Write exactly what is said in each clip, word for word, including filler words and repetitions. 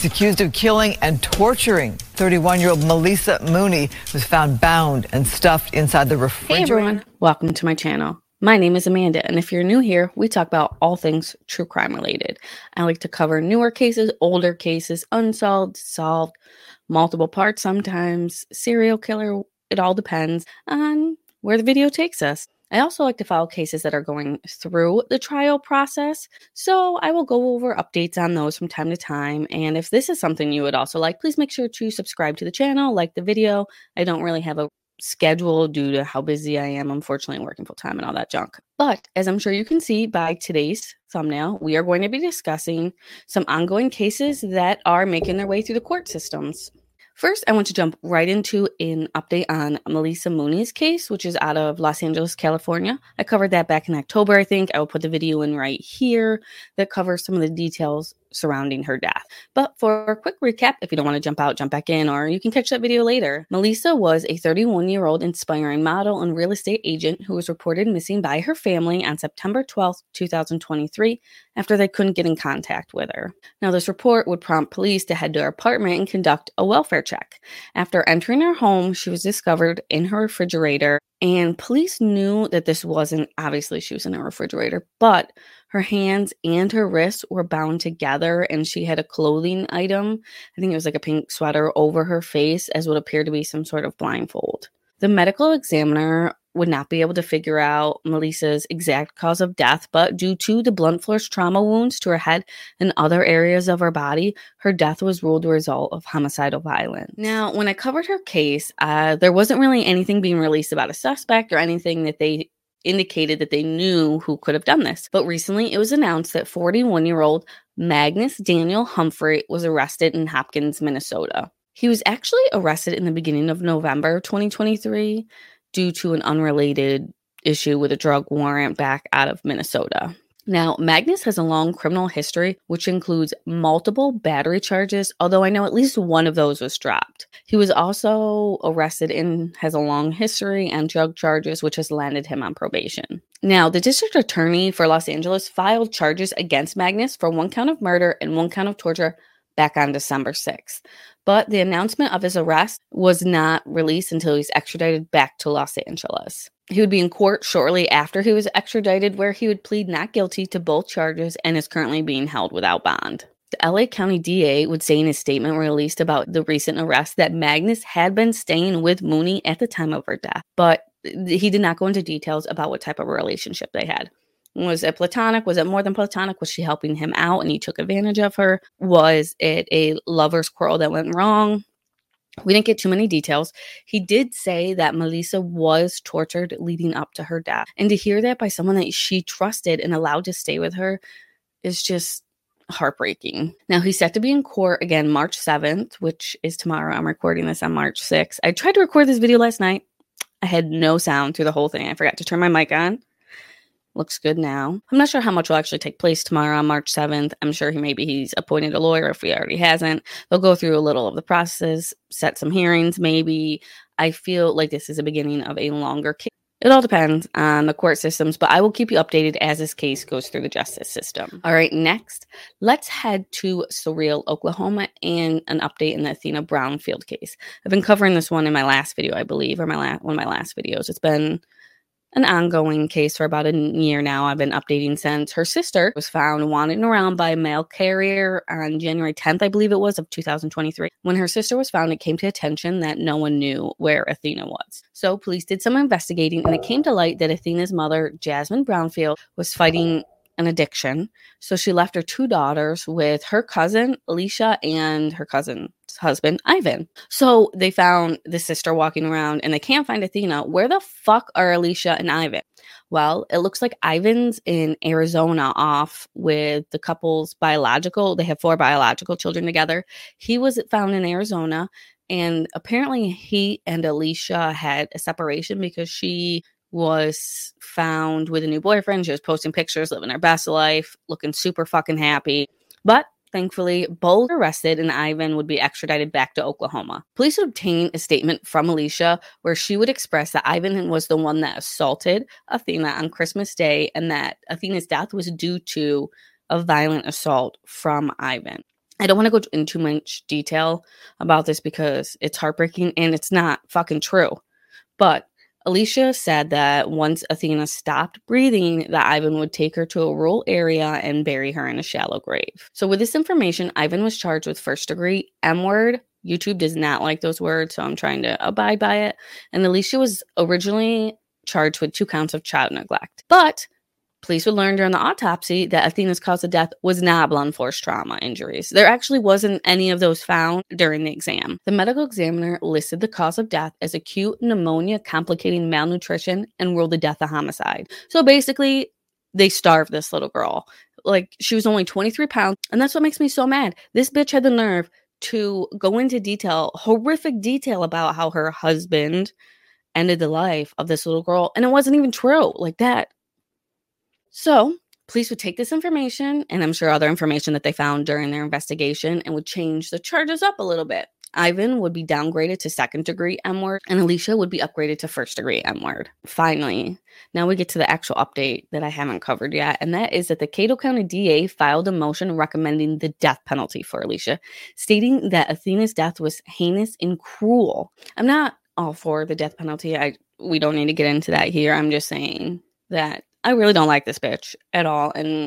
She's accused of killing and torturing thirty-one-year-old Melissa Mooney, was found bound and stuffed inside the refrigerator. Hey everyone, welcome to my channel. My name is Amanda, and if you're new here, we talk about all things true crime related. I like to cover newer cases, older cases, unsolved, solved, multiple parts sometimes, serial killer. It all depends on where the video takes us. I also like to follow cases that are going through the trial process, so I will go over updates on those from time to time. And if this is something you would also like, please make sure to subscribe to the channel, like the video. I don't really have a schedule due to how busy I am, unfortunately, working full time and all that junk. But as I'm sure you can see by today's thumbnail, we are going to be discussing some ongoing cases that are making their way through the court systems. First, I want to jump right into an update on Melissa Mooney's case, which is out of Los Angeles, California. I covered that back in October, I think. I will put the video in right here that covers some of the details surrounding her death. But for a quick recap, if you don't want to jump out, jump back in, or you can catch that video later. Melissa was a thirty-one-year-old aspiring model and real estate agent who was reported missing by her family on September twelfth, two thousand twenty-three, after they couldn't get in contact with her. Now, this report would prompt police to head to her apartment and conduct a welfare check. After entering her home, she was discovered in her refrigerator, and police knew that this wasn't, obviously she was in her refrigerator, but her hands and her wrists were bound together, and she had a clothing item, I think it was like a pink sweater, over her face as what appeared to be some sort of blindfold. The medical examiner would not be able to figure out Melissa's exact cause of death, but due to the blunt force trauma wounds to her head and other areas of her body, her death was ruled the result of homicidal violence. Now, when I covered her case, uh, there wasn't really anything being released about a suspect or anything that they indicated that they knew who could have done this. But recently, it was announced that forty-one-year-old Magnus Daniel Humphrey was arrested in Hopkins, Minnesota. He was actually arrested in the beginning of November twenty twenty-three due to an unrelated issue with a drug warrant back out of Minnesota. Now, Magnus has a long criminal history, which includes multiple battery charges, although I know at least one of those was dropped. He was also arrested and has a long history on drug charges, which has landed him on probation. Now, the district attorney for Los Angeles filed charges against Magnus for one count of murder and one count of torture back on December sixth. But the announcement of his arrest was not released until he's extradited back to Los Angeles. He would be in court shortly after he was extradited, where he would plead not guilty to both charges and is currently being held without bond. The L A County D A would say in his statement released about the recent arrest that Magnus had been staying with Mooney at the time of her death, but he did not go into details about what type of relationship they had. Was it platonic? Was it more than platonic? Was she helping him out and he took advantage of her? Was it a lover's quarrel that went wrong? We didn't get too many details. He did say that Melissa was tortured leading up to her death. And to hear that by someone that she trusted and allowed to stay with her is just heartbreaking. Now, he's set to be in court again March seventh, which is tomorrow. I'm recording this on March sixth. I tried to record this video last night. I had no sound through the whole thing. I forgot to turn my mic on. Looks good now. I'm not sure how much will actually take place tomorrow on March seventh. I'm sure he maybe he's appointed a lawyer if he already hasn't. They'll go through a little of the process, set some hearings maybe. I feel like this is the beginning of a longer case. It all depends on the court systems, but I will keep you updated as this case goes through the justice system. All right, next, let's head to Surreal, Oklahoma, and an update in the Athena Brownfield case. I've been covering this one in my last video, I believe, or my la- one of my last videos. It's been an ongoing case for about a year now. I've been updating since. Her sister was found wandering around by a mail carrier on January tenth, I believe it was, of two thousand twenty-three. When her sister was found, it came to attention that no one knew where Athena was. So police did some investigating, and it came to light that Athena's mother, Jasmine Brownfield, was fighting an addiction. So she left her two daughters with her cousin, Alicia, and her cousin's husband, Ivan. So they found the sister walking around and they can't find Athena. Where the fuck are Alicia and Ivan? Well, it looks like Ivan's in Arizona off with the couple's biological. They have four biological children together. He was found in Arizona, and apparently he and Alicia had a separation because she was found with a new boyfriend. She was posting pictures, living her best life, looking super fucking happy. But thankfully, both were arrested and Ivan would be extradited back to Oklahoma. Police would obtain a statement from Alicia where she would express that Ivan was the one that assaulted Athena on Christmas Day and that Athena's death was due to a violent assault from Ivan. I don't want to go into too much detail about this because it's heartbreaking and it's not fucking true. But Alicia said that once Athena stopped breathing, that Ivan would take her to a rural area and bury her in a shallow grave. So with this information, Ivan was charged with first degree M-word. YouTube does not like those words, so I'm trying to abide by it. And Alicia was originally charged with two counts of child neglect. But police would learn during the autopsy that Athena's cause of death was not blunt force trauma injuries. There actually wasn't any of those found during the exam. The medical examiner listed the cause of death as acute pneumonia complicating malnutrition and ruled the death a homicide. So basically, they starved this little girl. Like, she was only twenty-three pounds, and that's what makes me so mad. This bitch had the nerve to go into detail, horrific detail about how her husband ended the life of this little girl, and it wasn't even true. Like that. So, police would take this information, and I'm sure other information that they found during their investigation, and would change the charges up a little bit. Ivan would be downgraded to second degree M-word, and Alicia would be upgraded to first degree M-word. Finally, now we get to the actual update that I haven't covered yet, and that is that the Cato County D A filed a motion recommending the death penalty for Alicia, stating that Athena's death was heinous and cruel. I'm not all for the death penalty. I we don't need to get into that here. I'm just saying that I really don't like this bitch at all, and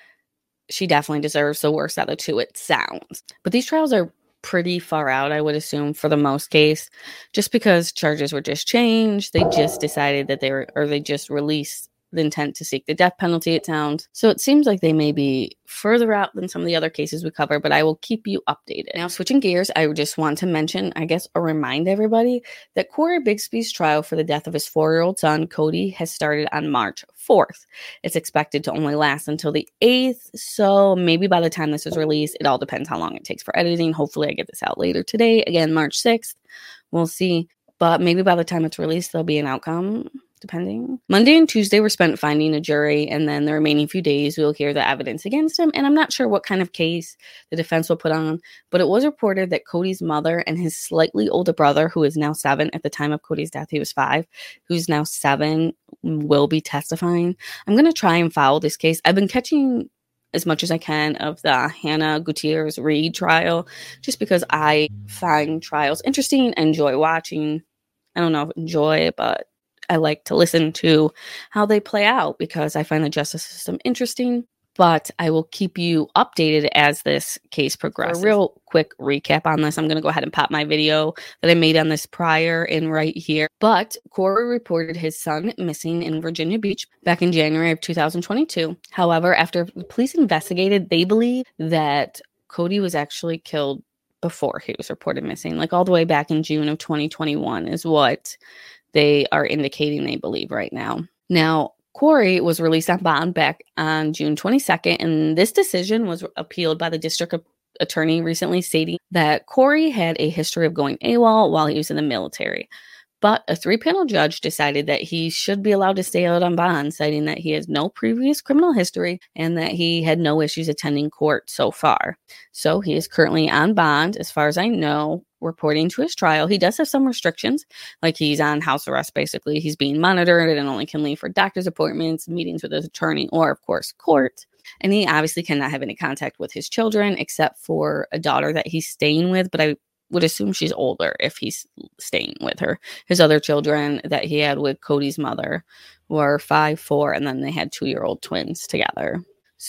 she definitely deserves the worst out of the two, it sounds. But these trials are pretty far out, I would assume, for the most case, just because charges were just changed. They just decided that they were, or they just released the intent to seek the death penalty, it sounds. So it seems like they may be further out than some of the other cases we cover, but I will keep you updated. Now, switching gears, I just want to mention, I guess, or remind everybody that Corey Bigsby's trial for the death of his four-year-old son, Cody, has started on March fourth. It's expected to only last until the eighth, so maybe by the time this is released, it all depends how long it takes for editing. Hopefully I get this out later today. Again, March sixth. We'll see. But maybe by the time it's released, there'll be an outcome, depending. Monday and Tuesday were spent finding a jury, and then the remaining few days we'll hear the evidence against him. And I'm not sure what kind of case the defense will put on, but it was reported that Cody's mother and his slightly older brother, who is now seven, at the time of Cody's death, he was five, who's now seven, will be testifying. I'm going to try and follow this case. I've been catching as much as I can of the Hannah Gutierrez Reed trial, just because I find trials interesting, enjoy watching. I don't know if enjoy, but I like to listen to how they play out because I find the justice system interesting. But I will keep you updated as this case progresses. For a real quick recap on this, I'm going to go ahead and pop my video that I made on this prior in right here. But Corey reported his son missing in Virginia Beach back in January of two thousand twenty-two. However, after the police investigated, they believe that Cody was actually killed before he was reported missing, like all the way back in June of twenty twenty-one is what they are indicating they believe right now. Now, Corey was released on bond back on June twenty-second, and this decision was appealed by the district attorney recently, stating that Corey had a history of going AWOL while he was in the military. But a three-panel judge decided that he should be allowed to stay out on bond, citing that he has no previous criminal history and that he had no issues attending court so far. So he is currently on bond, as far as I know, reporting to his trial. He does have some restrictions, like he's on house arrest, basically. He's being monitored and only can leave for doctor's appointments, meetings with his attorney, or, of course, court. And he obviously cannot have any contact with his children, except for a daughter that he's staying with, but I would assume she's older if he's staying with her. His other children that he had with Cody's mother were five, four, and then they had two-year-old twins together.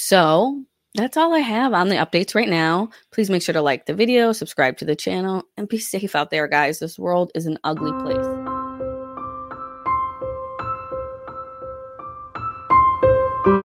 So that's all I have on the updates right now. Please make sure to like the video, subscribe to the channel, and be safe out there, guys. This world is an ugly place.